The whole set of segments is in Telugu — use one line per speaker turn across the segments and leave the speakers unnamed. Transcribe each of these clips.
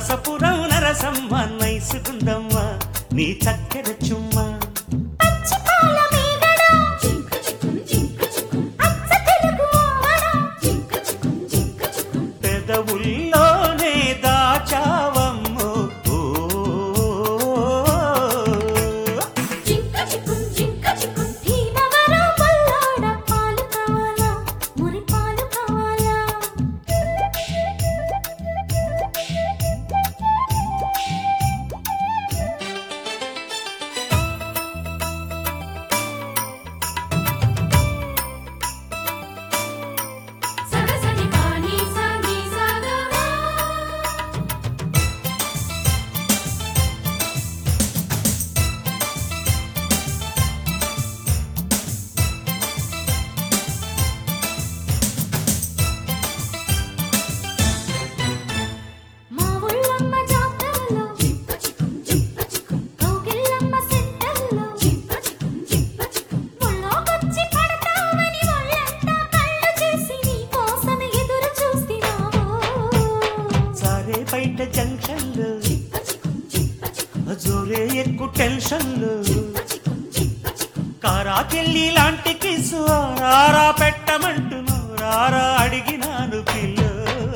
నరసపురం నరసమ్మ నైసుకుందమ్మ నీ చక్కెర చుమ్మ పెదవుల్లోనే దాచావమ్మో బయట జంక్షన్లు జోరే ఎక్కు టెన్షన్లు కారాకెళ్ళి లాంటి కిసు రారా పెట్టమంటూ రారా అడిగినాను పిల్లు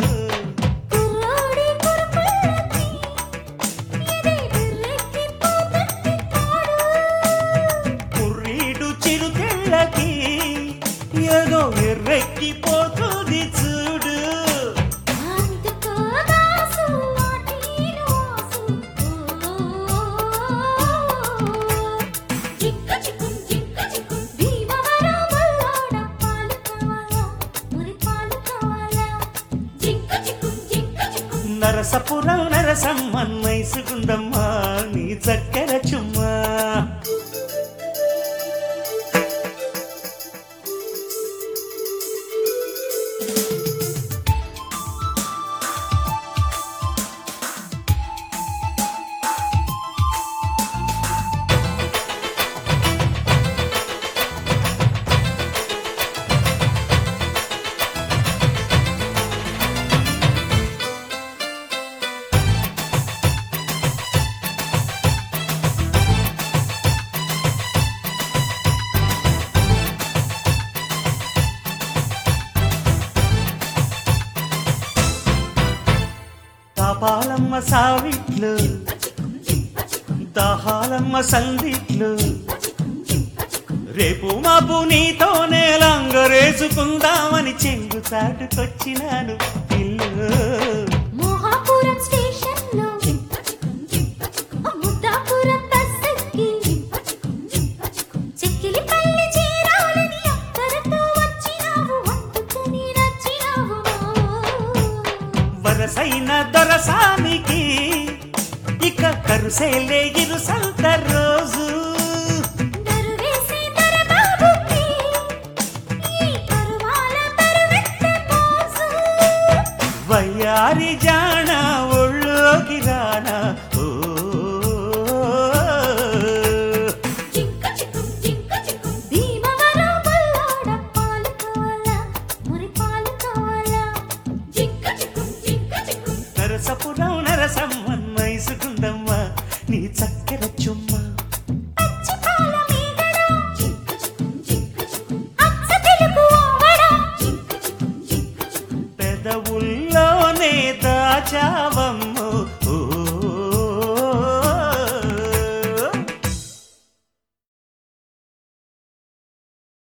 కుర్రీడు చిరుతిళ్ళకి ఏదో ఎర్రెక్కిపోతుంది చూడు నరసపురం నరసమ్మ నైసుకుందమ్మ నీ చక్కెర చుమ్మా పాలమ్మ సావిట్లు దాహాలమ్మ సందిట్లు రేపు మాపు నీతోనే లంగరేసుకుందామని చెంగు చాటుకొచ్చినాను పిల్లు వరసైన దొరసానికి ఇక కరుసేలే ఇరుసంత రోజు వయ్యారి జాణ ఒళ్ళోకి రానా నరసపురం నరసమ్మ నైసుకుందమ్మ నీ చక్కెర చుమ్మ పెదవుల్లోనే దాచావమ్మో